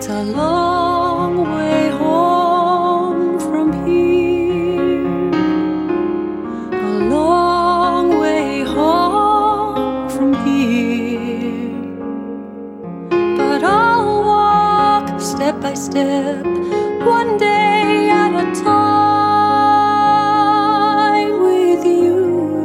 It's a long way home from here, a long way home from here. But I'll walk step by step, one day at a time with you.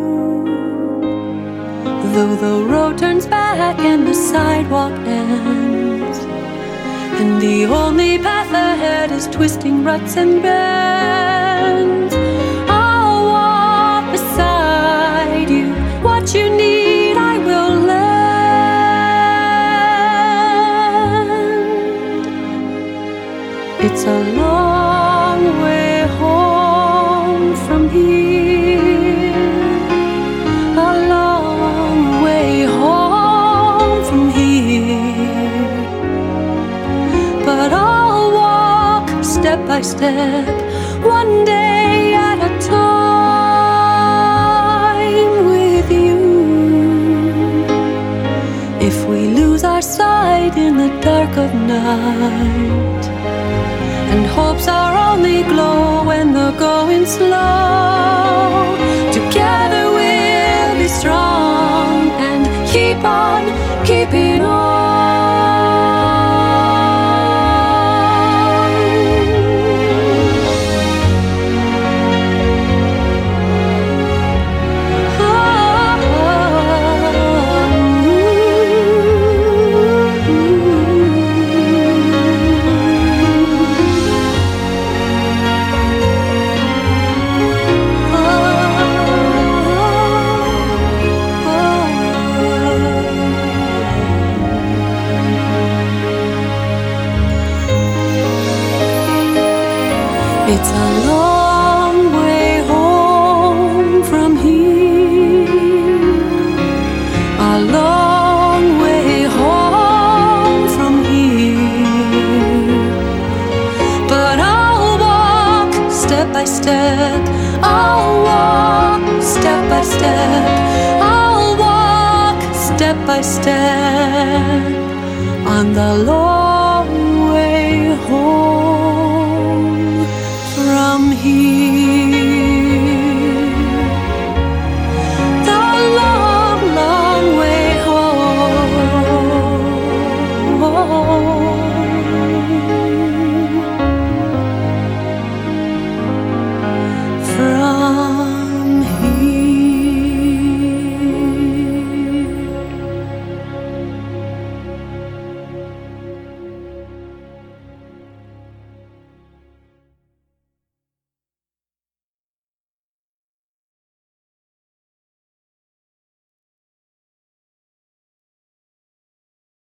Though the road turns back and the sidewalk ends, and the only path ahead is twisting ruts and bends, I'll walk beside you. What you need, I will lend. It's a long way home from here, a long way home from here. But I'll walk step by step, one day at a time with you. If we lose our sight in the dark of night, and hopes our only glow when the going's slow, together we'll be strong and keep on keeping on. It's a long way home from here, a long way home from here. But I'll walk step by step, I'll walk step by step, I'll walk step by step on the Lord.